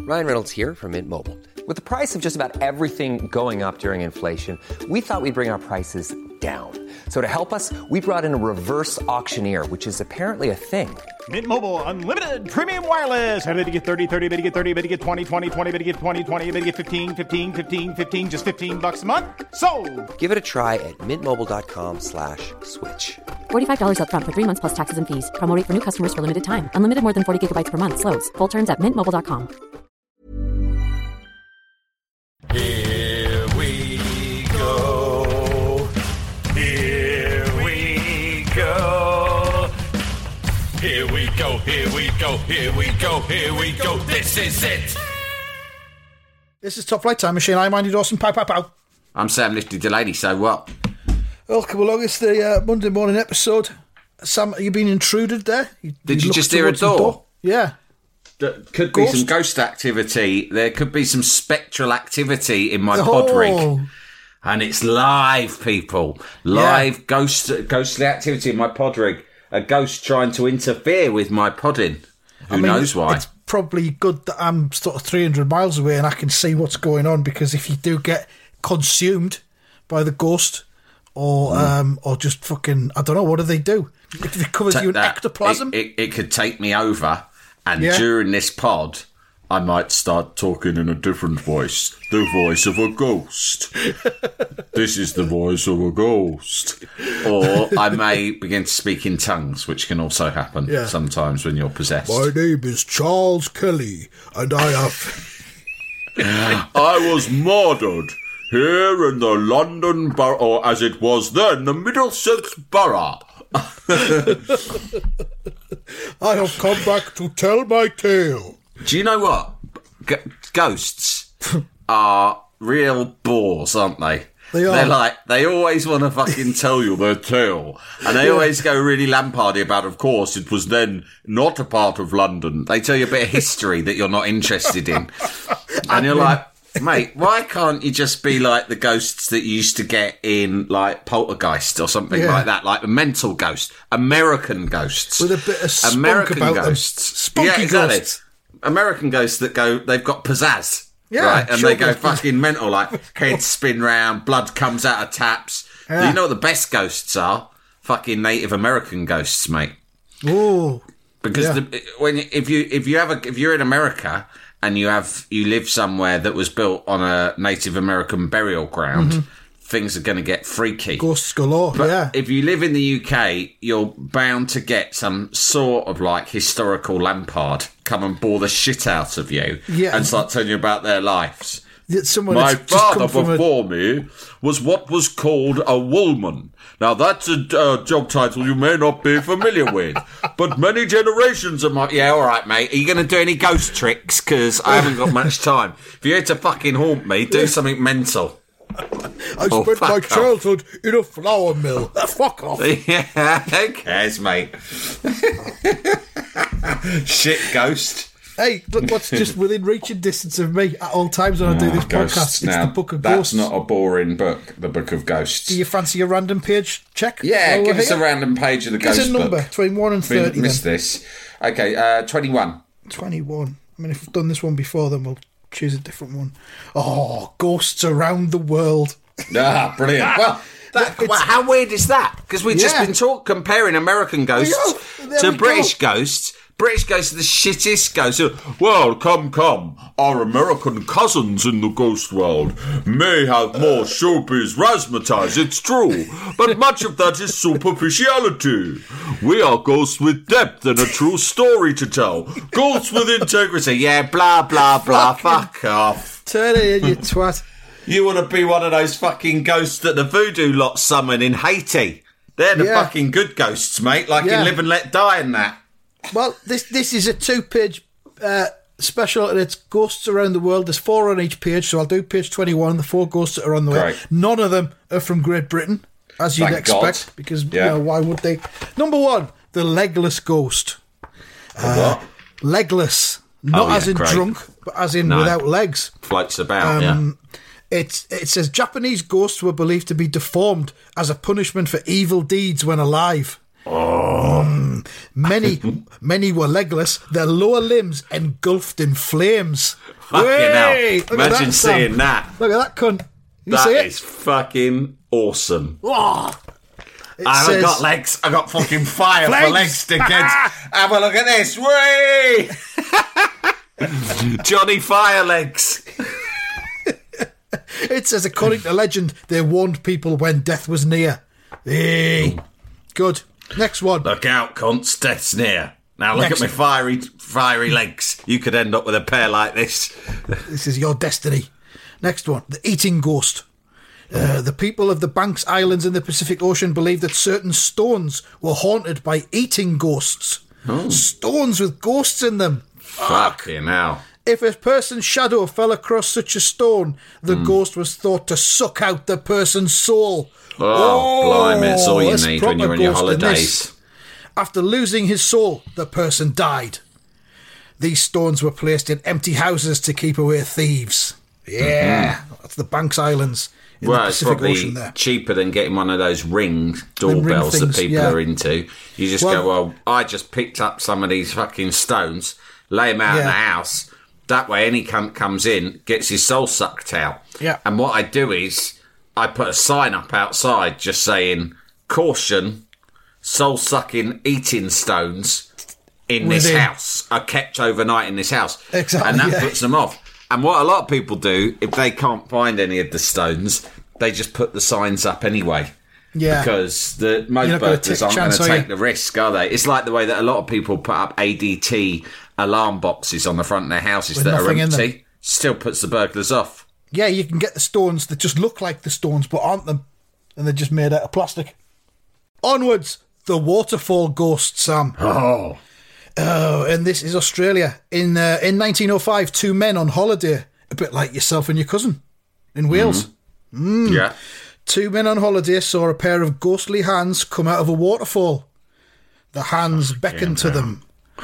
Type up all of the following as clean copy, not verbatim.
Ryan Reynolds here from Mint Mobile. With the price of just about everything going up during inflation, we thought we'd bring our prices down. So to help us, we brought in a reverse auctioneer, which is apparently a thing. Mint Mobile Unlimited Premium Wireless. How to get 30, 30, bit to get 30, bit to get 20, 20, 20, bit to get 20, 20, bit to get 15, 15, 15, 15, just $15 a month? Sold! Give it a try at mintmobile.com/switch. $45 up front for 3 months plus taxes and fees. Promo rate for new customers for limited time. Unlimited more than 40 gigabytes per month. Slows full terms at mintmobile.com. Here we go. Here we go. Here we go. Here we go. Here we go. Here we go. This is it. This is Top Flight Time Machine. I'm Andy Dawson. Pow, pow, pow. I'm Sam Lifty Delaney, so what? Welcome along. It's the Monday morning episode. Sam, you been intruded there? Did you just hear a door? Yeah. There could be some ghost activity. There could be some spectral activity in my pod rig. And it's live, people. Live ghostly activity in my pod rig. A ghost trying to interfere with my podding. Who knows why? It's probably good that I'm sort of 300 miles away and I can see what's going on, because if you do get consumed by the ghost or just fucking, I don't know, what do they do? If it covers you in ectoplasm? It could take me over. And during this pod, I might start talking in a different voice. The voice of a ghost. This is the voice of a ghost. Or I may begin to speak in tongues, which can also happen sometimes when you're possessed. My name is Charles Kelly, and I have... I was murdered here in the London borough, or as it was then, the Middlesex borough. I have come back to tell my tale. Do you know what? Ghosts are real bores, aren't they? They are. They're like, they always want to fucking tell you their tale. And they always go really lampardy about, of course, it was then not a part of London. They tell you a bit of history that you're not interested in. And you're like, mate, why can't you just be like the ghosts that you used to get in, like, Poltergeist or something like that? Like a mental ghost. American ghosts. With a bit of spunk American about ghosts. them. Spunky exactly. ghosts. American ghosts that go, they've got pizzazz. Yeah, right? And sure, they go fucking mental, like, heads spin round, blood comes out of taps. Yeah. You know what the best ghosts are? Fucking Native American ghosts, mate. Oh. Because if you're in America and you live somewhere that was built on a Native American burial ground, things are going to get freaky. Ghosts galore, but if you live in the UK, you're bound to get some sort of like historical Lampard come and bore the shit out of you and start telling you about their lives. My father before me was what was called a woolman. Now, that's a job title you may not be familiar with, but many generations of my... Yeah, all right, mate. Are you going to do any ghost tricks? Because I haven't got much time. If you're here to fucking haunt me, do something mental. I spent my childhood in a flour mill. Fuck off. Yeah, who cares, mate? Shit ghost. Hey, look what's just within reaching distance of me at all times when I do this podcast. It's the Book of Ghosts. That's not a boring book, the Book of Ghosts. Do you fancy a random page check? Yeah, give us a random page of the Ghost book. Give us a number, between 1 and 30. Missed this. Okay, 21. 21. I mean, if we've done this one before, then we'll choose a different one. Oh, Ghosts Around the World. Ah, brilliant. Well, how weird is that? Because we've just been comparing American ghosts to British ghosts. British ghosts are the shittest ghosts. Well, come. Our American cousins in the ghost world may have more showbiz razzmatazz, it's true, but much of that is superficiality. We are ghosts with depth and a true story to tell. Ghosts with integrity. Yeah, blah, blah, blah. Fuck off. Turn it in, you twat. You want to be one of those fucking ghosts that the voodoo lot summon in Haiti. They're the fucking good ghosts, mate, like in Live and Let Die and that. Well, this is a 2-page special, and it's Ghosts Around the World. There's 4 on each page, so I'll do page 21, the 4 ghosts that are on the way. None of them are from Great Britain, as you'd expect, because you know, why would they? Number 1, the legless ghost. What? Legless. Not as in drunk, but as in without legs. Floats about, It says Japanese ghosts were believed to be deformed as a punishment for evil deeds when alive. Many were legless, their lower limbs engulfed in flames. Fucking hell. Imagine seeing that. Look at that cunt. That is fucking awesome. Oh, I haven't got legs. I got fucking fire for legs, dickheads. Have a look at this. Whee! Johnny Firelegs. It says, according to legend, they warned people when death was near. Hey. Good. Next one. Look out, cunts. Death's near. Now look at my fiery legs. You could end up with a pair like this. This is your destiny. Next one. The eating ghost. The people of the Banks Islands in the Pacific Ocean believe that certain stones were haunted by eating ghosts. Oh. Stones with ghosts in them. Fucking hell. If a person's shadow fell across such a stone, the ghost was thought to suck out the person's soul. Blimey, that's all you need when you're on your holidays. After losing his soul, the person died. These stones were placed in empty houses to keep away thieves. Yeah, that's the Banks Islands in the Pacific Ocean there. Cheaper than getting one of those ring doorbells that people are into. You just go, I just picked up some of these fucking stones, lay them out in the house. That way any cunt comes in, gets his soul sucked out. Yeah. And what I do is I put a sign up outside just saying, caution, soul-sucking eating stones in this house are kept overnight in this house. Exactly. And that puts them off. And what a lot of people do, if they can't find any of the stones, they just put the signs up anyway. Yeah. Because most burglars aren't going to take the risk, are they? It's like the way that a lot of people put up ADT alarm boxes on the front of their houses that are empty. Still puts the burglars off. Yeah, you can get the stones that just look like the stones but aren't them. And they're just made out of plastic. Onwards, the waterfall ghost, Sam. Oh, and this is Australia. In 1905, two men on holiday, a bit like yourself and your cousin, in Wales. Yeah. Two men on holiday saw a pair of ghostly hands come out of a waterfall. The hands beckoned to them.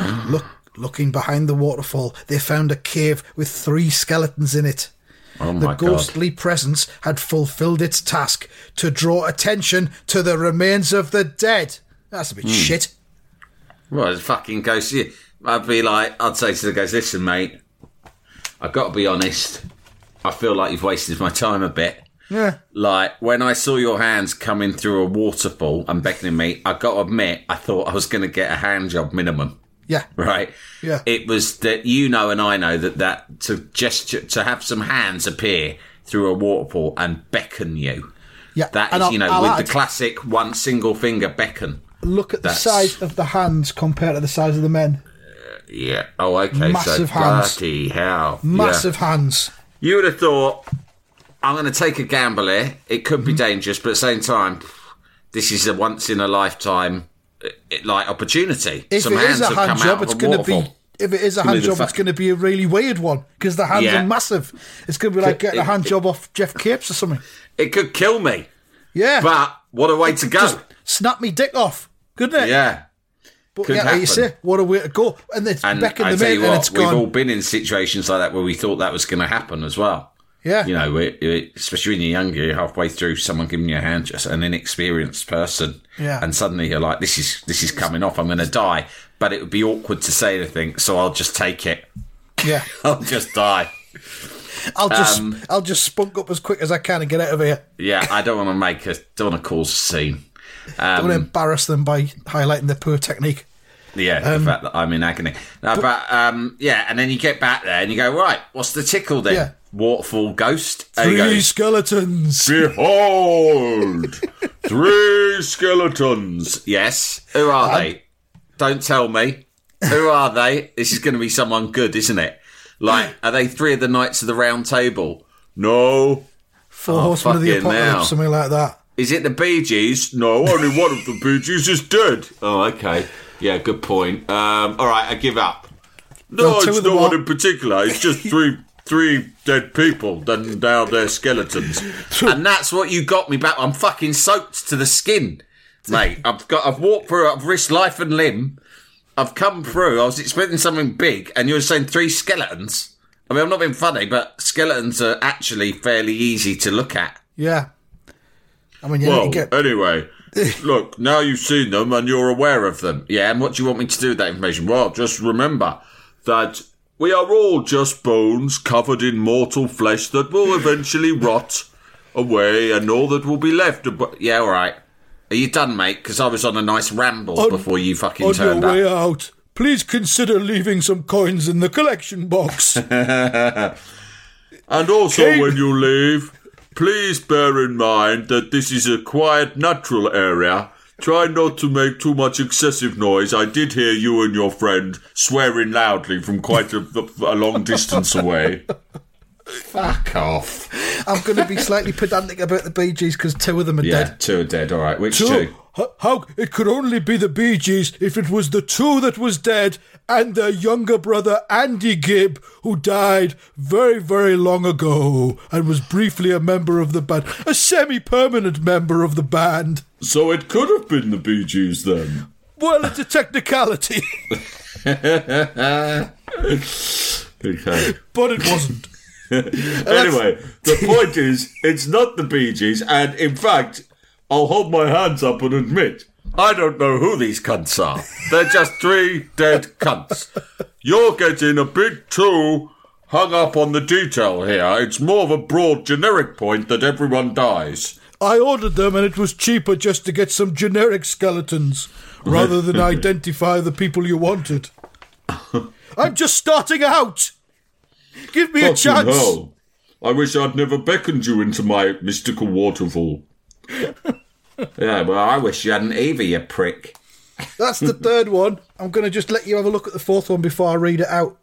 Looking behind the waterfall, they found a cave with 3 skeletons in it. Oh my God. The ghostly presence had fulfilled its task to draw attention to the remains of the dead. That's a bit shit. Well, it's fucking ghost. I'd say to the ghost, listen, mate, I've got to be honest. I feel like you've wasted my time a bit. Yeah. Like, when I saw your hands coming through a waterfall and beckoning me, I got to admit, I thought I was going to get a hand job minimum. Yeah. Right? Yeah. It was that and I know that to have some hands appear through a waterfall and beckon you. Yeah. That is, with the classic one single finger beckon. Look at the size of the hands compared to the size of the men. Yeah. Oh, okay. Massive hands. Bloody hell. Massive hands. You would have thought, I'm going to take a gamble here. It could be dangerous, but at the same time, this is a once in a lifetime opportunity. If Some it is hands a hand have come job, out it's of a going to be. waterfall. If it is a hand job, it's going to be a really weird one because the hands are massive. It's going to be like getting a hand job off Jeff Capes or something. It could kill me. Yeah, but what a way to go! Just snap me dick off, couldn't it? Yeah. But like you say, what a way to go! And it's beckoned them in, and it's gone. We've all been in situations like that where we thought that was going to happen as well. Yeah, especially when you're younger, you're halfway through, someone giving you a hand, just an inexperienced person, and suddenly you're like, "This is coming off. I'm going to die." But it would be awkward to say anything, so I'll just take it. Yeah, I'll just die. I'll just spunk up as quick as I can and get out of here. Yeah, I don't want to cause a scene. Don't want to embarrass them by highlighting their poor technique. Yeah, the fact that I'm in agony. And then you get back there and you go, right, what's the tickle then? Yeah. Waterfall ghost. 3 skeletons. Behold, 3 skeletons. Yes. Who are they? Don't tell me. Who are they? This is going to be someone good, isn't it? Like, are they 3 of the Knights of the Round Table? No. 4 Horsemen of the Apocalypse, something like that. Is it the Bee Gees? No, only one of the Bee Gees is dead. Oh, okay. Yeah, good point. All right, I give up. No, it's no one in particular. It's just three dead people, and now they're skeletons. And that's what you got me back. I'm fucking soaked to the skin, mate. I've walked through. I've risked life and limb. I've come through. I was expecting something big, and you were saying 3 skeletons. I mean, I'm not being funny, but skeletons are actually fairly easy to look at. Yeah. I mean, anyway, Look, now you've seen them and you're aware of them. Yeah, and what do you want me to do with that information? Well, just remember that we are all just bones covered in mortal flesh that will eventually rot away, and all that will be left. Yeah, all right. Are you done, mate? Because I was on a nice ramble before you fucking turned up. On your way out, please consider leaving some coins in the collection box. And also, when you leave, please bear in mind that this is a quiet, natural area. Try not to make too much excessive noise. I did hear you and your friend swearing loudly from quite a long distance away. Fuck off. I'm going to be slightly pedantic about the Bee Gees because 2 of them are dead. Yeah, 2 are dead. All right, which 2? How it could only be the Bee Gees if it was the 2 that was dead and their younger brother Andy Gibb, who died very, very long ago and was briefly a member of the band, a semi-permanent member of the band. So it could have been the Bee Gees then. Well, it's a technicality. Okay. But it wasn't. Anyway, the point is, it's not the Bee Gees, and in fact, I'll hold my hands up and admit, I don't know who these cunts are. They're just 3 dead cunts. You're getting a bit too hung up on the detail here. It's more of a broad, generic point that everyone dies. I ordered them and it was cheaper just to get some generic skeletons, rather than identify the people you wanted. I'm just starting out! Give me a chance! Hell. I wish I'd never beckoned you into my mystical waterfall. Yeah, well, I wish you hadn't either, you prick. That's the 3rd one. I'm going to just let you have a look at the 4th one before I read it out.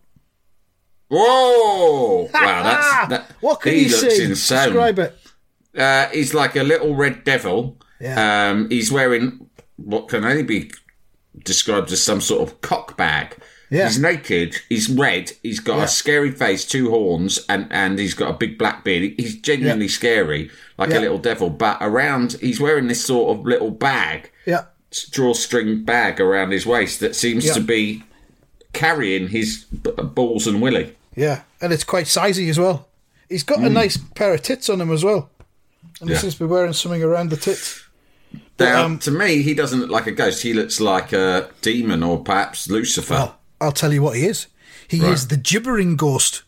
Whoa! Wow, what can you see? He looks insane. Describe it. He's like a little red devil. Yeah. He's wearing what can only be described as some sort of cock bag. Yeah. He's naked, he's red, he's got a scary face, 2 horns, and he's got a big black beard. He's genuinely scary, like a little devil, but he's wearing this sort of little bag, drawstring bag around his waist that seems to be carrying his balls and willy. Yeah, and it's quite sizey as well. He's got a nice pair of tits on him as well. And he seems to be wearing something around the tits. Now, to me, he doesn't look like a ghost. He looks like a demon or perhaps Lucifer. Well, I'll tell you what he is. He is the gibbering ghost.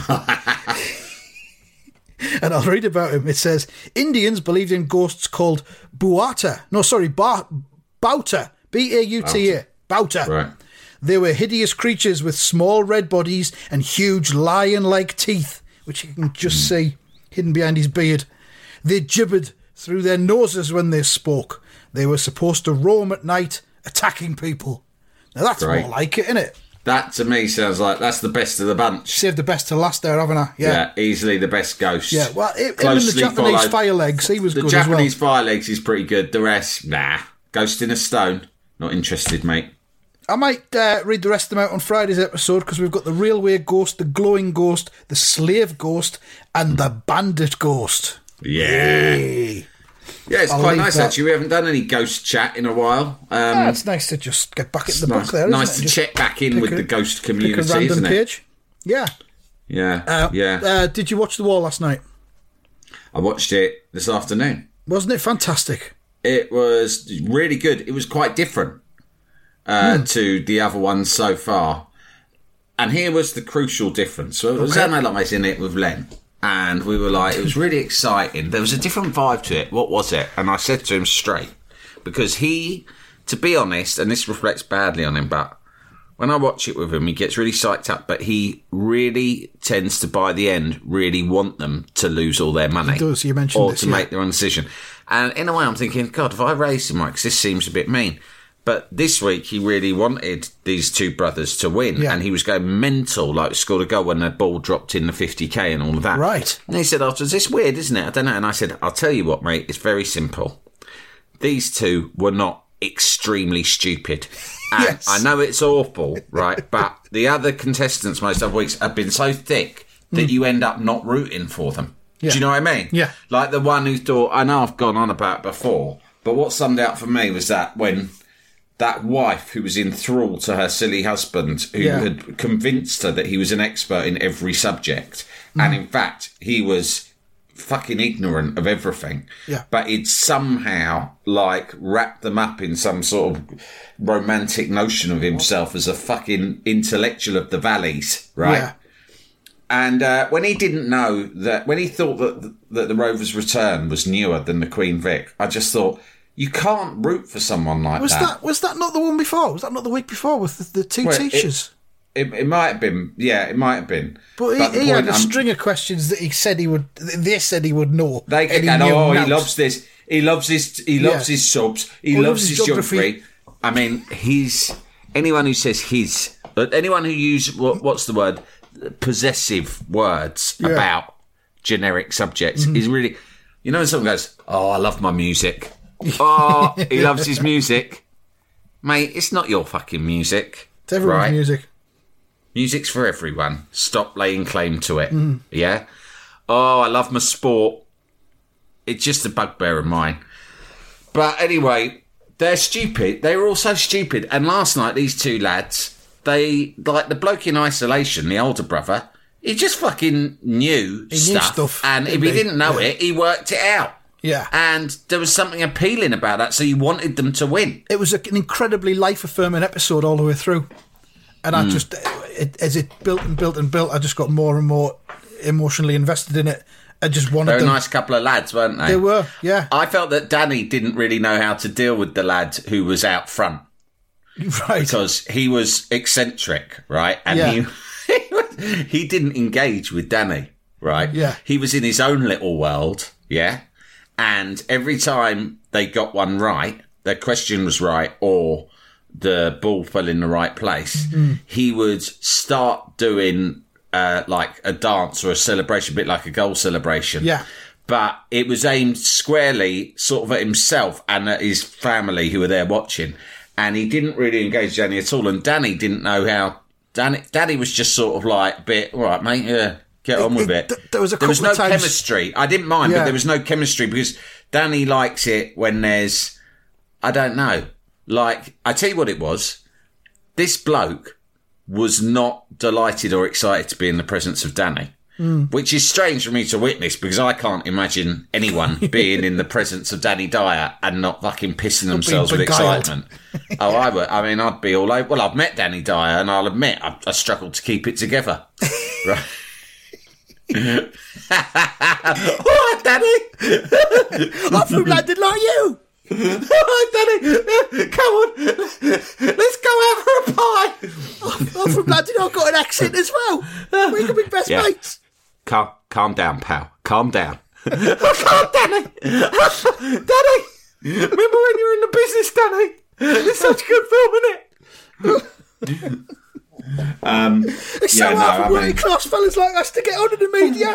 And I'll read about him. It says, Indians believed in ghosts called Bauta. Bauta. B-A-U-T-A. Bauta. Right. They were hideous creatures with small red bodies and huge lion-like teeth, which you can just see hidden behind his beard. They gibbered through their noses when they spoke. They were supposed to roam at night, attacking people. Now that's more like it, isn't it? That to me sounds like that's the best of the bunch. Saved the best to last there, haven't I? Yeah, easily the best ghost. Yeah, well, him and the Japanese Firelegs, he was good as well. The Japanese Firelegs is pretty good. The rest, nah. Ghost in a Stone, not interested, mate. I might read the rest of them out on Friday's episode because we've got the Railway Ghost, the Glowing Ghost, the Slave Ghost, and the Bandit Ghost. Yeah. Yay. Yeah, it's quite nice actually. We haven't done any ghost chat in a while. It's nice to just get back into the book there, isn't nice it? to check back in with the ghost community, pick a random isn't it? page. Yeah. Yeah. Did you watch The Wall last night? I watched it this afternoon. Wasn't it fantastic? It was really good. It was quite different to the other ones so far. And here was the crucial difference. So it was analysing it with Len. And we were like, it was really exciting. There was a different vibe to it. What was it? And I said to him straight, because he, to be honest, and this reflects badly on him, but when I watch it with him, he gets really psyched up, but he really tends to, by the end, really want them to lose all their money. He does, you mentioned or this, to make their own decision. And in a way, I'm thinking, God, if I raised him right, because this seems a bit mean. But this week, he really wanted these 2 brothers to win. Yeah. And he was going mental, like scored a goal when the ball dropped in the 50k and all of that. Right. And he said afterwards, it's weird, isn't it? I don't know. And I said, I'll tell you what, mate, it's very simple. These 2 were not extremely stupid. And yes. I know it's awful, right? But the other contestants most of weeks have been so thick that you end up not rooting for them. Yeah. Do you know what I mean? Yeah. Like the one who thought, I know I've gone on about it before, but what summed it up for me was that when that wife who was in thrall to her silly husband, who had convinced her that he was an expert in every subject, and in fact he was fucking ignorant of everything. Yeah. But he'd somehow, like, wrap them up in some sort of romantic notion of himself as a fucking intellectual of the valleys, right? Yeah. And when he didn't know that, when he thought that the Rover's Return was newer than the Queen Vic, I just thought, you can't root for someone like that. Was that not the one before? Was that not the week before with the two teachers? It might have been. Yeah, it might have been. But he had a string of questions that he said he would. They said he would know. He loves this. He loves his subs. He loves his geography. I mean, anyone who says anyone who uses what's the word? Possessive words about generic subjects is really, when someone goes, "Oh, I love my music." Oh, he loves his music, mate. It's not your fucking music. It's everyone's music. Music's for everyone. Stop laying claim to it. Yeah. Oh, I love my sport. It's just a bugbear of mine. But anyway, they're stupid. They were all so stupid. And last night, these two lads, they, like the bloke in isolation, the older brother, he just fucking knew stuff. And if he didn't know it, he worked it out. Yeah. And there was something appealing about that, so you wanted them to win. It was an incredibly life-affirming episode all the way through. And I just, as it built and built and built, I just got more and more emotionally invested in it. I just wanted They're a nice couple of lads, weren't they? They were, yeah. I felt that Danny didn't really know how to deal with the lad who was out front. Right. Because he was eccentric, right? And he didn't engage with Danny, right? Yeah. He was in his own little world, yeah? And every time they got one right, their question was right, or the ball fell in the right place, he would start doing like a dance or a celebration, a bit like a goal celebration. Yeah. But it was aimed squarely sort of at himself and at his family who were there watching. And he didn't really engage Danny at all. And Danny didn't know how. Danny was just sort of like a bit, all right, mate, yeah. Get on with it. There was no chemistry. I didn't mind, but there was no chemistry because Danny likes it when there's, I don't know. Like, I tell you what it was. This bloke was not delighted or excited to be in the presence of Danny, which is strange for me to witness because I can't imagine anyone being in the presence of Danny Dyer and not fucking pissing themselves with excitement. Oh, I would. I mean, I'd be all over. Well, I've met Danny Dyer and I'll admit I struggled to keep it together. Right. All right, Danny. I'm from London like you. All right, Danny. Come on. Let's go out for a pie. I'm from London. I've got an accent as well. We can be best mates. Calm down, pal. Calm down. Oh, Danny. Danny. Remember when you were in the business, Danny? It's such a good film, isn't it? It's so hard for working class fellas like us to get on in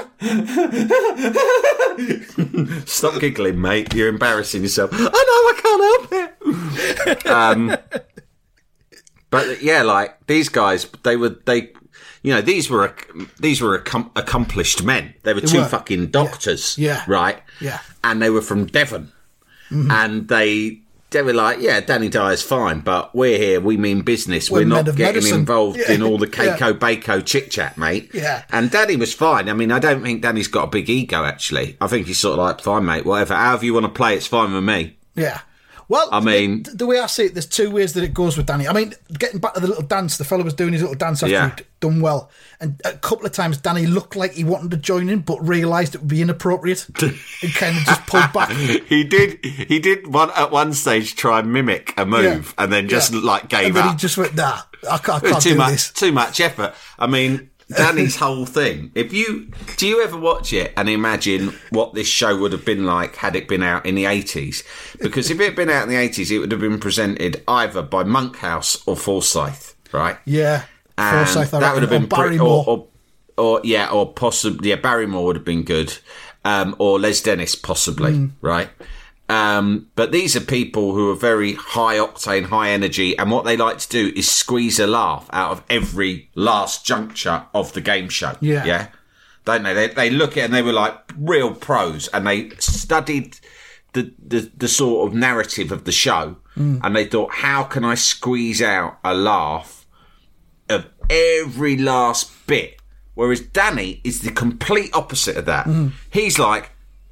the media. Stop giggling, mate. You're embarrassing yourself. I know, I can't help it. But yeah, like these guys, these were accomplished men. They were two fucking doctors, right? Yeah, and they were from Devon, and they were like, yeah, Danny Dyer's fine, but we're here, we mean business. We're not getting involved in all the Keiko-Bako chit-chat, mate. Yeah. And Danny was fine. I mean, I don't think Danny's got a big ego, actually. I think he's sort of like, fine, mate, whatever. However you want to play, it's fine with me. Yeah. Well, I mean, the way I see it, there's two ways that it goes with Danny. I mean, getting back to the little dance, the fella was doing his little dance after he'd done well. And a couple of times, Danny looked like he wanted to join in, but realised it would be inappropriate and kind of just pulled back. He did at one stage try and mimic a move and then just like gave and then up. He just went, nah, I can't do this. Too much effort. I mean, Danny's whole thing. Do you ever watch it and imagine what this show would have been like had it been out in the 80s? Because if it had been out in the 80s, it would have been presented either by Monkhouse or Forsyth, right? Yeah, and Forsyth. That would have been Barrymore, or possibly Barrymore would have been good, or Les Dennis possibly, right? But these are people who are very high octane, high energy, and what they like to do is squeeze a laugh out of every last juncture of the game show. Yeah. Don't they? They look at it and they were like real pros, and they studied the sort of narrative of the show, and they thought, how can I squeeze out a laugh of every last bit? Whereas Danny is the complete opposite of that. He's like,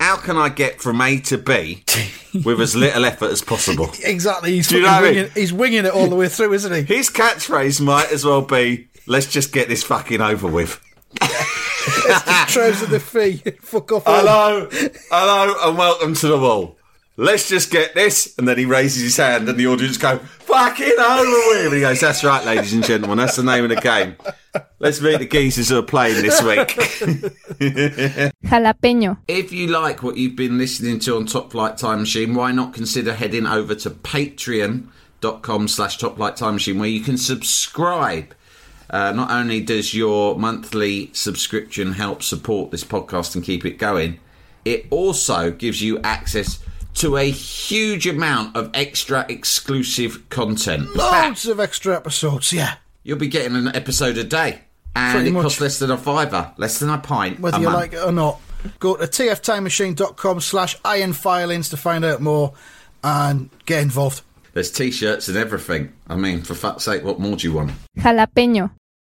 how can I get from A to B with as little effort as possible? Exactly. He's winging it all the way through, isn't he? His catchphrase might as well be, let's just get this fucking over with. Let's just trouser the fee. Fuck off. Hello, and welcome to the wall. Let's just get this. And then he raises his hand and the audience go, fucking over with. And he goes, that's right, ladies and gentlemen, that's the name of the game. Let's meet the geezers who are playing this week. Jalapeño. If you like what you've been listening to on Top Flight Time Machine, why not consider heading over to patreon.com/Top Flight Time Machine, where you can subscribe. Not only does your monthly subscription help support this podcast and keep it going, it also gives you access to a huge amount of extra exclusive content. Loads of extra episodes, yeah. You'll be getting an episode a day. And it costs less than a £5, less than a pint. Whether you like it or not. Go to tftimemachine.com/ironfilings to find out more and get involved. There's T-shirts and everything. I mean, for fuck's sake, what more do you want? Jalapeño.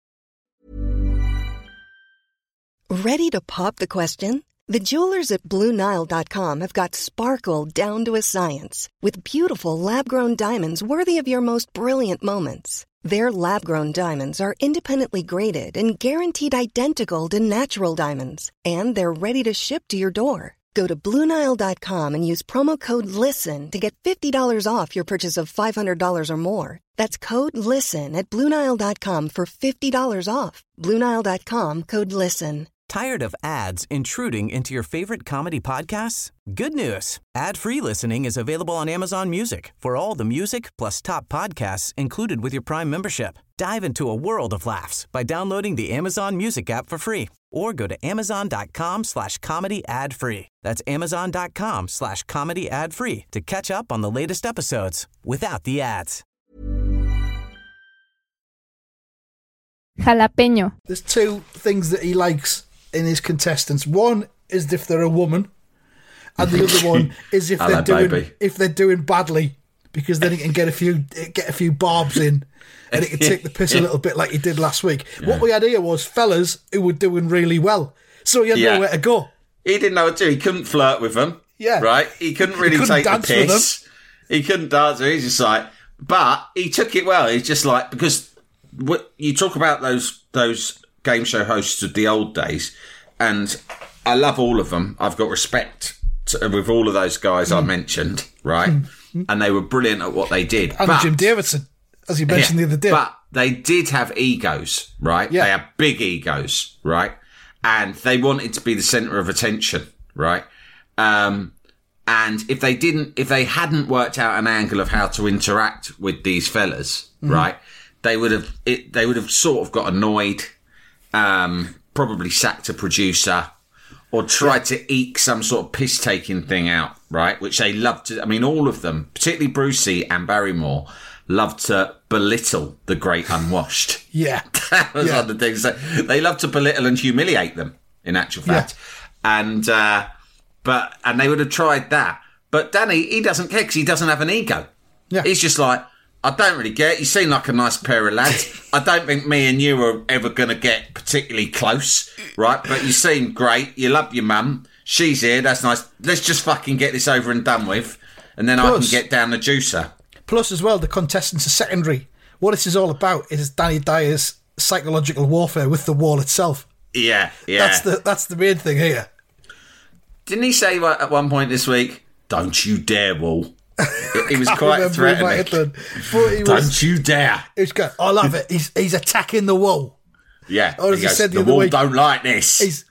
Ready to pop the question? The jewelers at BlueNile.com have got sparkle down to a science with beautiful lab-grown diamonds worthy of your most brilliant moments. Their lab-grown diamonds are independently graded and guaranteed identical to natural diamonds, and they're ready to ship to your door. Go to BlueNile.com and use promo code LISTEN to get $50 off your purchase of $500 or more. That's code LISTEN at BlueNile.com for $50 off. BlueNile.com, code LISTEN. Tired of ads intruding into your favorite comedy podcasts? Good news. Ad-free listening is available on Amazon Music for all the music plus top podcasts included with your Prime membership. Dive into a world of laughs by downloading the Amazon Music app for free or go to amazon.com/comedy ad-free. That's amazon.com/comedy ad-free to catch up on the latest episodes without the ads. Jalapeño. There's two things that he likes in his contestants. One is if they're a woman, and the other one is if they're doing badly, because then he can get a few barbs in, and he can take the piss a little bit like he did last week. Yeah. What we had here was fellas who were doing really well, so he had nowhere to go. He didn't know what to do. He couldn't flirt with them. Yeah, right. He couldn't really take the piss. He couldn't dance. He's just like, but he took it well. He's just like, because you talk about those game show hosts of the old days, and I love all of them. I've got respect with all of those guys I mentioned, right? And they were brilliant at what they did. And Jim Davidson, as you mentioned the other day. But they did have egos, right? Yeah. They had big egos, right? And they wanted to be the centre of attention, right? And if they hadn't worked out an angle of how to interact with these fellas, right? They would have sort of got annoyed, probably sacked a producer, or tried to eke some sort of piss-taking thing out, right? Which they loved to. I mean, all of them, particularly Brucey and Barrymore, loved to belittle the great unwashed. Yeah, that was one of the things. They loved to belittle and humiliate them. In actual fact, and they would have tried that. But Danny, he doesn't care because he doesn't have an ego. Yeah, he's just like, I don't really get it. You seem like a nice pair of lads. I don't think me and you are ever going to get particularly close, right? But you seem great. You love your mum. She's here. That's nice. Let's just fucking get this over and done with, and then I can get down the juicer. Plus, as well, the contestants are secondary. What this is all about is Danny Dyer's psychological warfare with the wall itself. Yeah. That's the main thing here. Didn't he say at one point this week, "Don't you dare, wall"? He was quite threatening. Don't you dare! He's going, I love it. He's attacking the wall. Yeah. Or as he said the wall week, don't like this. As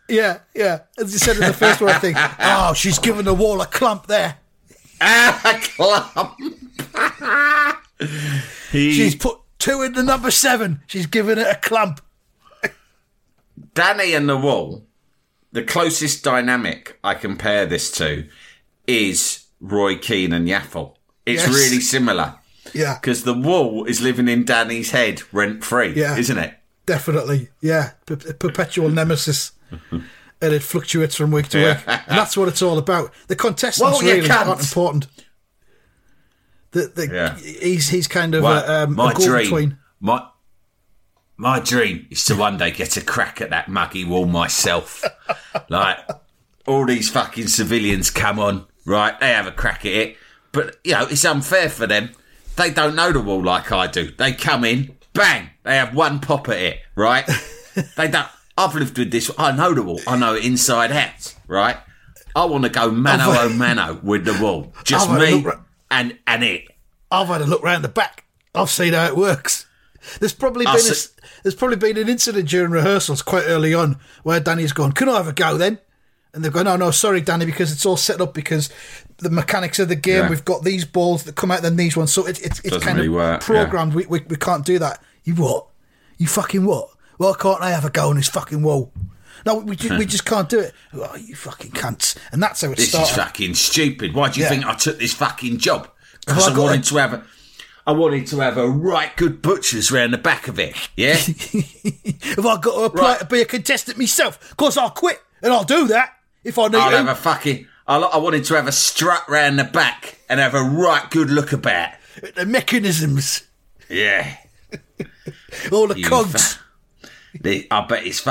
he said in the first one, I think, she's giving the wall a clump there. A clump. She's put 2 in the number 7. She's giving it a clump. Danny and the wall, the closest dynamic I compare this to is Roy Keane and Yaffle. It's really similar. Yeah. Because the wall is living in Danny's head rent-free, isn't it? Definitely, yeah. Perpetual nemesis. And it fluctuates from week to week. And that's what it's all about. The contestants really aren't important. He's kind of a go-between. My dream is to one day get a crack at that muggy wall myself. Like, all these fucking civilians come on, right? They have a crack at it. But, you know, it's unfair for them. They don't know the wall like I do. They come in, bang, they have one pop at it, right? They don't. I've lived with this. I know the wall. I know it inside out, right? I want to go mano a mano with the wall. Just me and it. I've had a look round the back. I've seen how it works. There's probably been an incident during rehearsals quite early on where Danny's gone, can I have a go then? And they've gone, no, sorry, Danny, because it's all set up because the mechanics of the game, we've got these balls that come out, then these ones. So it's kind of programmed. Yeah. We can't do that. You what? You fucking what? Why can't I have a go on this fucking wall? No, we just can't do it. Oh, you fucking cunts. And that's how it started. This is fucking stupid. Why do you think I took this fucking job? Because I wanted to have a right good butchers round the back of it, yeah? Have I got to apply to be a contestant myself? Of course I'll quit, and I'll do that if I need to. I wanted to have a strut round the back and have a right good look about. The mechanisms. Yeah. All the cogs. I bet it's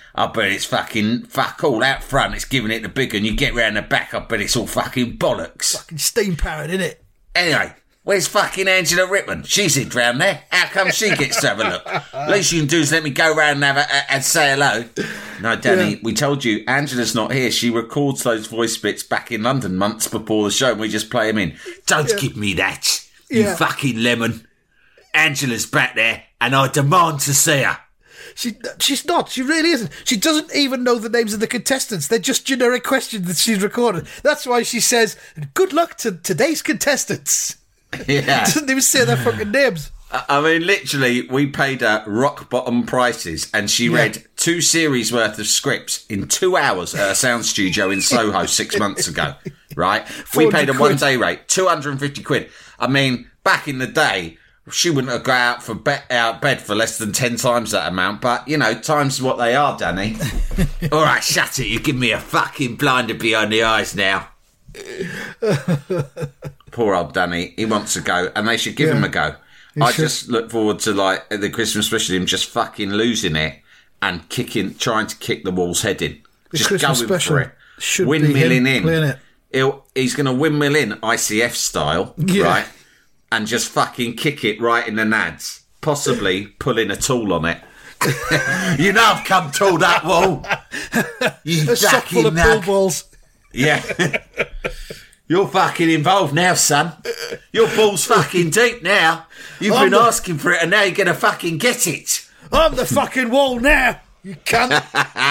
fucking fuck all out front. It's giving it the big one. You get round the back, I bet it's all fucking bollocks. Fucking steam powered, innit? Anyway, where's fucking Angela Rippman? She's in round there. How come she gets to have a look? Least you can do is let me go round and say hello. No, Danny, we told you Angela's not here. She records those voice bits back in London months before the show and we just play them in. Don't give me that, you fucking lemon. Angela's back there and I demand to see her. She's not. She really isn't. She doesn't even know the names of the contestants. They're just generic questions that she's recorded. That's why she says, good luck to today's contestants. Yeah. Doesn't even say their fucking names. I mean, literally, we paid her rock bottom prices and she read 2 series worth of scripts in 2 hours at a sound studio in Soho 6 months ago, right? We paid her 1 day rate, 250 quid. I mean, back in the day, she wouldn't have got out bed for less than 10 times that amount, but, you know, times what they are, Danny. All right, shut it. You give me a fucking blinder behind the eyes now. Poor old Danny. He wants to go, and they should give him a go. I just look forward to, like, the Christmas special, him just fucking losing it and trying to kick the wall's head in. Just going for it. Windmilling in. He's going to windmill in ICF style, right? And just fucking kick it right in the nads. Possibly pulling a tool on it. You know I've come to that wall. You a sock full of pool balls. Yeah. You're fucking involved now, son. Your ball's fucking deep now. You've been asking for it and now you're going to fucking get it. I'm the fucking wall now, you cunt.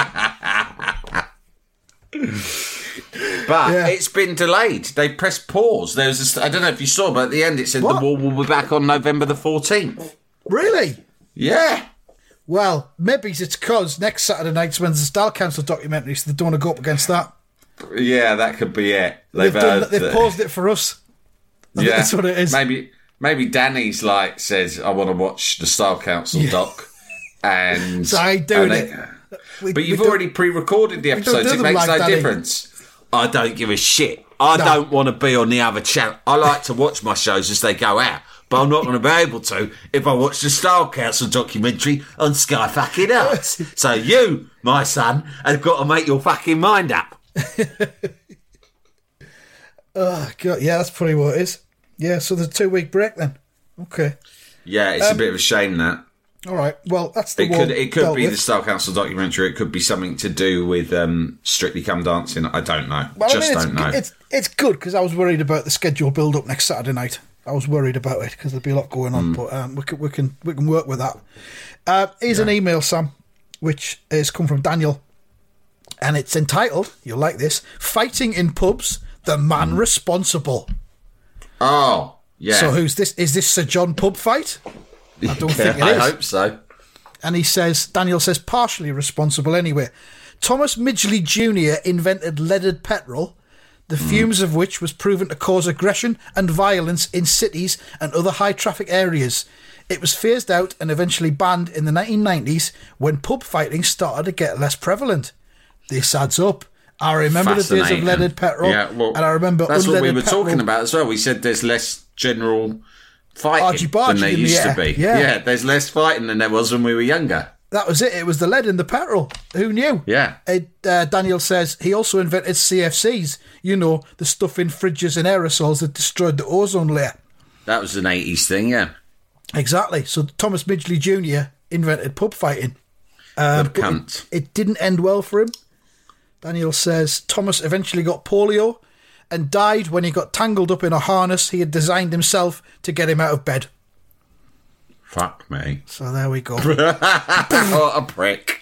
But it's been delayed. They pressed pause. There was I don't know if you saw, but at the end it said the wall will be back on November the 14th. Really? Yeah. Well, maybe it's because next Saturday night's when the Style Council documentary, so they don't want to go up against that. Yeah, that could be it. They've paused it for us. Yeah, that's what it is. Maybe Danny's says I want to watch the Style Council doc, and so I ain't doing it. But you've already pre-recorded the episodes. It makes no difference. I don't give a shit. I don't want to be on the other channel. I like to watch my shows as they go out, but I'm not going to be able to if I watch the Style Council documentary on Sky fucking Arts. So you, my son, have got to make your fucking mind up. Oh, God. Yeah, that's probably what it is. Yeah, so there's a 2-week break then. Okay. Yeah, it's a bit of a shame that. All right. Well, that's the It could be the Style Council documentary. It could be something to do with Strictly Come Dancing. I don't know. Well, don't know. It's good because I was worried about the schedule build-up next Saturday night. I was worried about it because there'd be a lot going on, but we can work with that. Here's an email, Sam, which has come from Daniel, and it's entitled, you'll like this, Fighting in Pubs, the Man Responsible. Oh, yeah. So who's this? Is this Sir John Pub Fight? I don't think it is. I hope so. And Daniel says, partially responsible anyway. Thomas Midgley Jr. invented leaded petrol, the fumes of which was proven to cause aggression and violence in cities and other high-traffic areas. It was phased out and eventually banned in the 1990s when pub fighting started to get less prevalent. This adds up. I remember the days of leaded petrol, and I remember that's what we were talking about as well. We said there's less general fighting than there used to be. Yeah, there's less fighting than there was when we were younger. That was it. It was the lead in the petrol. Who knew? Yeah. Daniel says he also invented CFCs. You know, the stuff in fridges and aerosols that destroyed the ozone layer. That was an 80s thing, yeah. Exactly. So Thomas Midgley Jr. invented pub fighting. Cunt. It didn't end well for him. Daniel says Thomas eventually got polio and died when he got tangled up in a harness he had designed himself to get him out of bed. Fuck me. So there we go. What a prick.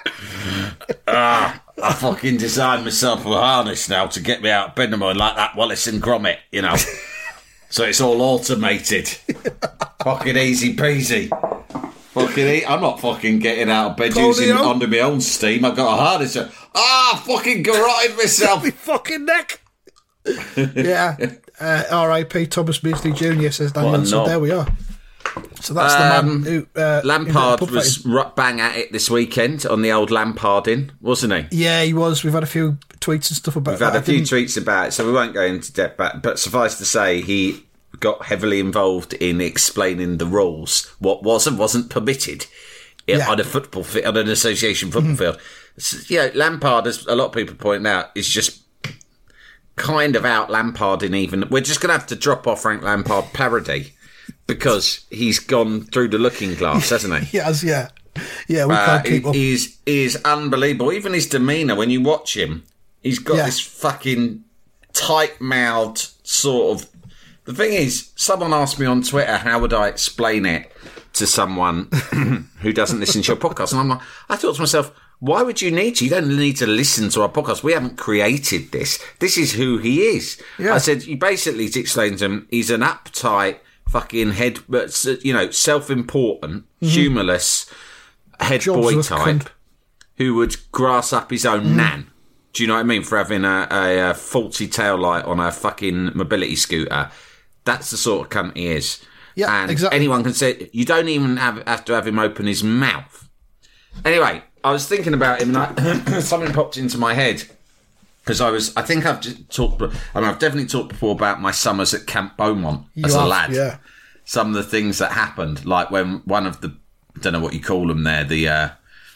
I fucking designed myself a harness now to get me out of bed in the morning like that Wallace and Gromit, you know. So it's all automated. Fucking easy peasy. I'm not fucking getting out of bed using under my own steam. I've got a harness. Fucking garroted myself. My fucking neck. Yeah. R.I.P. Thomas Midgley Jr. says Daniel. So there we are. So that's the man who... Lampard was bang at it this weekend on the old Lamparding, wasn't he? Yeah, he was. We've had a few tweets and stuff about that. We've had a few tweets about it, so we won't go into depth, but suffice to say, he got heavily involved in explaining the rules, what was and wasn't permitted on a football field, on an association football field. So, Lampard, as a lot of people point out, is just kind of out Lamparding even. We're just going to have to drop off Frank Lampard parody because he's gone through the looking glass, hasn't he? He has, yeah. Yeah, we can't keep up. He is unbelievable. Even his demeanour, when you watch him, he's got this fucking tight-mouthed sort of... The thing is, someone asked me on Twitter, how would I explain it to someone who doesn't listen to your podcast? And I thought to myself, why would you need to? You don't need to listen to our podcast. We haven't created this. This is who he is. Yeah. I said, you basically explained to him, he's an uptight, fucking self-important, humourless head boy type who would grass up his own nan. Do you know what I mean? For having a faulty taillight on a fucking mobility scooter. That's the sort of cunt he is. Yeah, and exactly. Anyone can say, you don't even have to have him open his mouth. Anyway, I was thinking about him and something popped into my head. Because I've definitely talked before about my summers at Camp Beaumont as a lad. Yeah. Some of the things that happened, like when one of the, I don't know what you call them there, the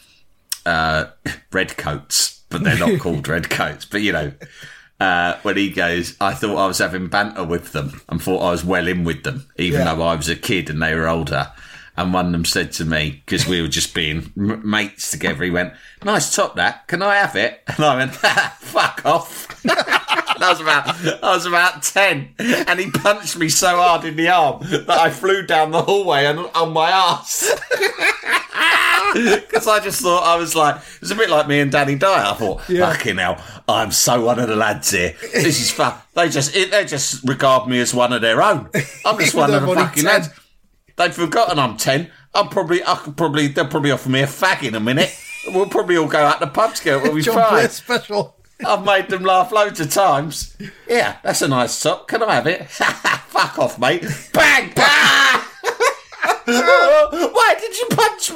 redcoats, but they're not called redcoats, but when he goes, I thought I was having banter with them and thought I was well in with them, even though I was a kid and they were older. And one of them said to me, because we were just being mates together, he went, nice top that, can I have it? And I went, fuck off. I was about 10, and he punched me so hard in the arm that I flew down the hallway on my arse. Because I just thought, it was a bit like me and Danny Dyer. I thought, fucking hell, I'm so one of the lads here. This is fun. They just regard me as one of their own. I'm just one of the fucking lads. They've forgotten I'm 10. They'll probably offer me a fag in a minute. We'll probably all go out the pub together. We'll be fine. Special. I've made them laugh loads of times. Yeah, that's a nice top. Can I have it? Fuck off, mate. Bang! Bang! Why did you punch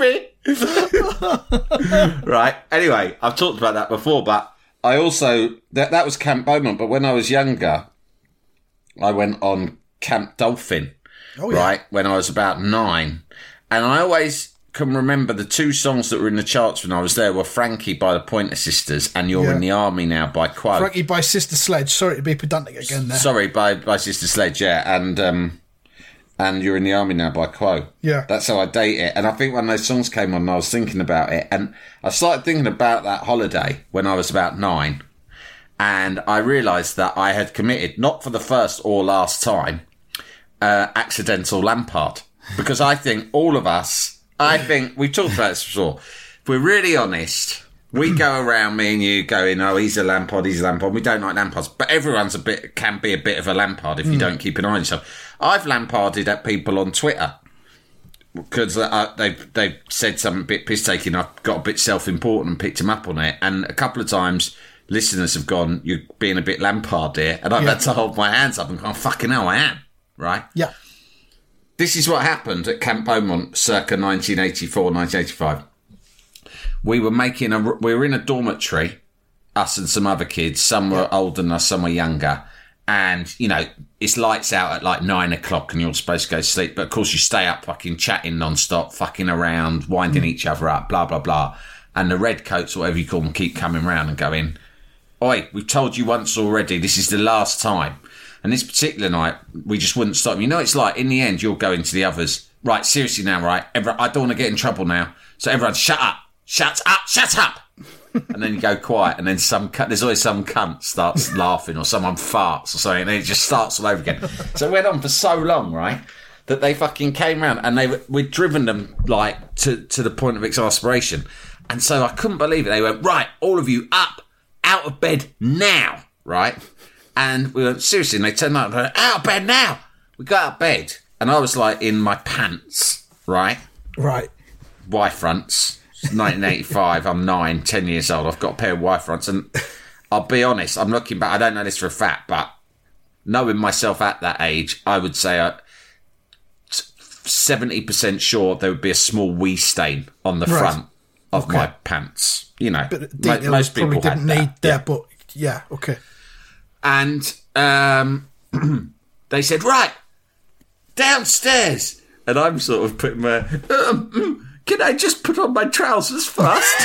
me? Right. Anyway, I've talked about that before, but I also... That was Camp Beaumont, but when I was younger, I went on Camp Dolphin. Oh, yeah. Right, when I was about 9. And I always can remember the two songs that were in the charts when I was there were Frankie by the Pointer Sisters and You're in the Army Now by Quo. Frankie by Sister Sledge. Sorry to be pedantic again there. Sorry, by Sister Sledge, yeah. And You're in the Army Now by Quo. Yeah. That's how I date it. And I think when those songs came on, I was thinking about it. And I started thinking about that holiday when I was about 9. And I realised that I had committed, not for the first or last time, accidental Lampard. Because I think all of us, we've talked about this before, if we're really honest, we go around, me and you, going, oh, he's a Lampard, we don't like Lampards, but everyone's can be a bit of a Lampard if you don't keep an eye on yourself. I've Lamparded at people on Twitter because they've said something a bit piss-taking, I've got a bit self-important and picked him up on it, and a couple of times listeners have gone, you're being a bit Lampard here, and I've had to hold my hands up and go, fucking hell, I am, right? Yeah. This is what happened at Camp Beaumont circa 1984, 1985. We were in a dormitory, us and some other kids. Some were older than us, some were younger. And, you know, it's lights out at like 9 o'clock and you're supposed to go to sleep. But of course you stay up fucking chatting non-stop, fucking around, winding each other up, blah, blah, blah. And the redcoats, or whatever you call them, keep coming round and going, oi, we've told you once already, this is the last time. And this particular night, we just wouldn't stop. You know, it's like, in the end, you're going to the others, right, seriously now, right, I don't want to get in trouble now. So everyone, shut up. And then you go quiet, and then there's always some cunt starts laughing, or someone farts or something, and it just starts all over again. So it went on for so long, right, that they fucking came round, and we'd driven them, like, to the point of exasperation. And so I couldn't believe it. They went, right, all of you up, out of bed now, right? And we went, seriously, and they turned up and went, out of bed now. We got out of bed, and I was, like, in my pants, right? Right. Y-fronts. 1985, I'm 10 years old. I've got a pair of Y-fronts, and I'll be honest, I'm looking back, I don't know this for a fact, but knowing myself at that age, I would say 70% sure there would be a small wee stain on the front of my pants. You know, most people probably didn't need that, but yeah, okay. And they said, right, downstairs. And I'm sort of putting my... can I just put on my trousers first?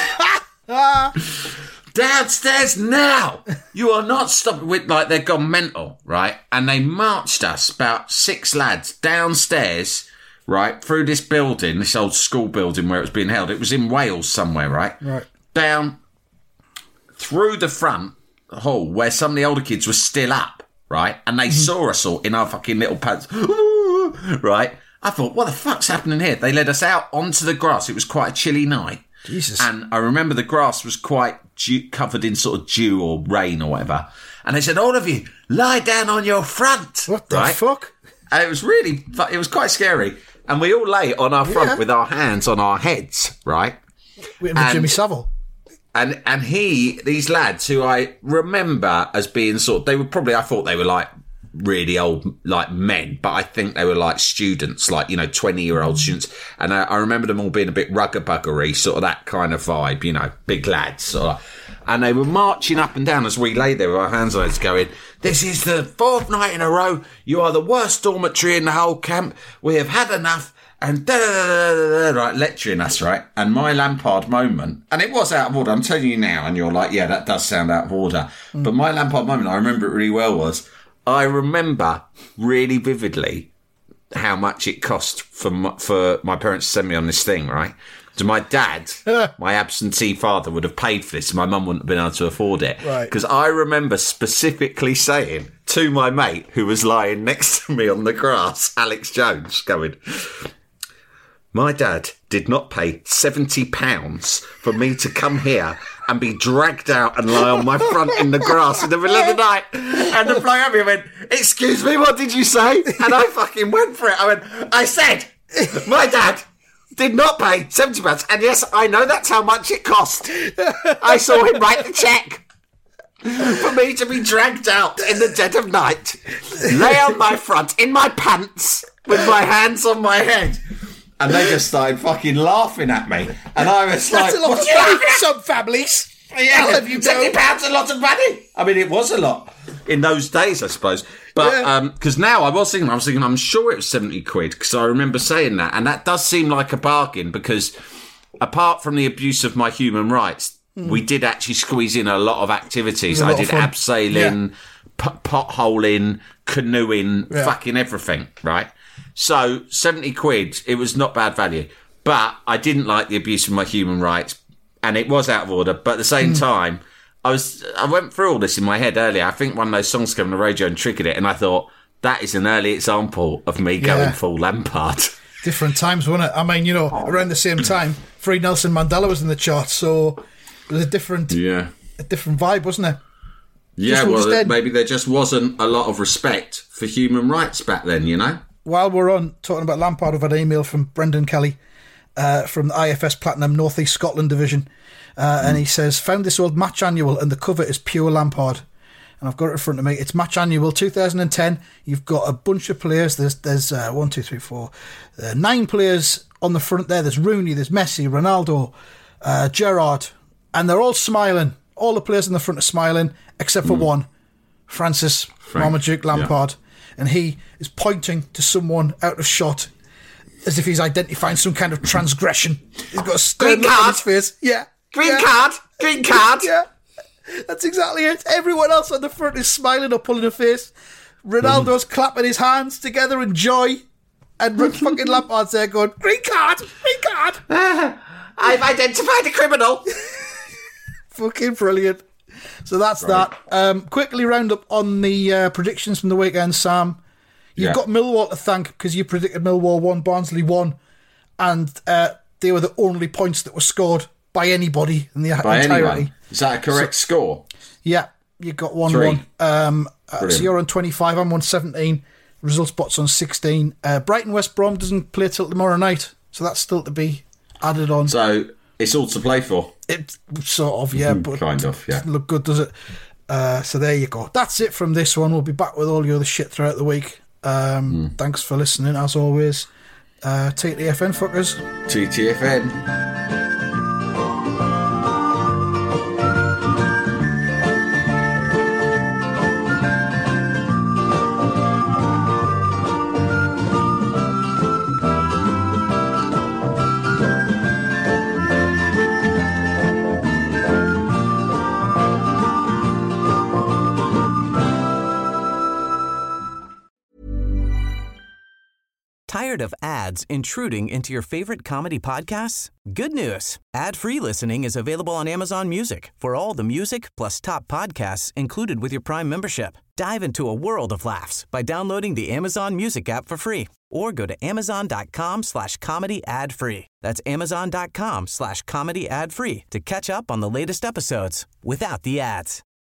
Downstairs now! You are not stopping with, like, they've gone mental, right? And they marched us, about 6 lads, downstairs, right, through this building, this old school building where it was being held. It was in Wales somewhere, right? Right. Down through the front hall where some of the older kids were still up, right? And they saw us all in our fucking little pants, right? I thought, what the fuck's happening here? They led us out onto the grass. It was quite a chilly night. Jesus. And I remember the grass was quite covered in sort of dew or rain or whatever. And they said, all of you, lie down on your front. What the fuck? And it was it was quite scary. And we all lay on our front with our hands on our heads, right? Waiting for Jimmy Savile. And these lads who I remember as being I thought they were like, really old, like, men, but I think they were like students, like, you know, 20-year-old students. And I remember them all being a bit rugger-buggery, sort of that kind of vibe, you know, big lads, sort of. And they were marching up and down as we lay there with our hands on us going, this is the 4th night in a row. You are the worst dormitory in the whole camp. We have had enough. And right, lecturing us, right? And my Lampard moment, and it was out of order, I'm telling you now, and you're like, yeah, that does sound out of order. But my Lampard moment, I remember it really well, was I remember really vividly how much it cost for my parents to send me on this thing, right? So my dad, my absentee father, would have paid for this, and my mum wouldn't have been able to afford it. Right. Because I remember specifically saying to my mate, who was lying next to me on the grass, Alex Jones, going, my dad did not pay £70 for me to come here and be dragged out and lie on my front in the grass in the middle of the night. And the bloke at me went, excuse me, what did you say? And I fucking went for it. I said, my dad did not pay £70. And yes, I know that's how much it cost. I saw him write the cheque for me to be dragged out in the dead of night, lay on my front in my pants with my hands on my head. And they just started fucking laughing at me. And I was like, that's a lot of money for some families. Yeah, £70 a lot of money. I mean, it was a lot in those days, I suppose. But because now I was thinking, I'm sure it was 70 quid, because I remember saying that. And that does seem like a bargain, because apart from the abuse of my human rights, we did actually squeeze in a lot of activities. I did abseiling, potholing, canoeing, fucking everything, right? So 70 quid, it was not bad value. But I didn't like the abuse of my human rights, and it was out of order. But at the same time, I went through all this in my head earlier. I think one of those songs came on the radio and triggered it, and I thought, that is an early example of me going full Lampard. Different times, wasn't it? I mean, you know, around the same time, Free Nelson Mandela was in the charts, so it was a different vibe, wasn't it? Yeah, well, maybe there just wasn't a lot of respect for human rights back then, you know? While we're on talking about Lampard, I've had an email from Brendan Kelly from the IFS Platinum North East Scotland Division, and he says, found this old match annual and the cover is pure Lampard. And I've got it in front of me. It's match annual 2010. You've got a bunch of players. There's 1, 2, 3, 4, 9 players on the front there. There's Rooney, there's Messi, Ronaldo, Gerrard, and they're all smiling. All the players in the front are smiling, except for one. Francis Marmaduke Lampard, and he is pointing to someone out of shot as if he's identifying some kind of transgression. He's got a stern look on his face. Yeah. Green card. Yeah. That's exactly it. Everyone else on the front is smiling or pulling a face. Ronaldo's clapping his hands together in joy. And fucking Lampard's there going, green card. I've identified a criminal. Fucking brilliant. So that's that. Quickly round up on the predictions from the weekend, Sam. You've got Millwall to thank because you predicted Millwall 1, Barnsley 1, and they were the only points that were scored by anybody in the entirety. Anyone. Is that a correct score? Yeah, you got 1-1. So you're on 25, I'm on 17. Result Spot's on 16. Brighton West Brom doesn't play till tomorrow night, so that's still to be added on. So it's all to play for. It sort of, yeah, but kind of, yeah. Doesn't look good, does it? So there you go. That's it from this one. We'll be back with all the other shit throughout the week. Thanks for listening, as always. TTFN fuckers. TTFN. Tired of ads intruding into your favorite comedy podcasts? Good news. Ad-free listening is available on Amazon Music for all the music plus top podcasts included with your Prime membership. Dive into a world of laughs by downloading the Amazon Music app for free or go to amazon.com/comedy ad-free. That's amazon.com/comedy ad-free to catch up on the latest episodes without the ads.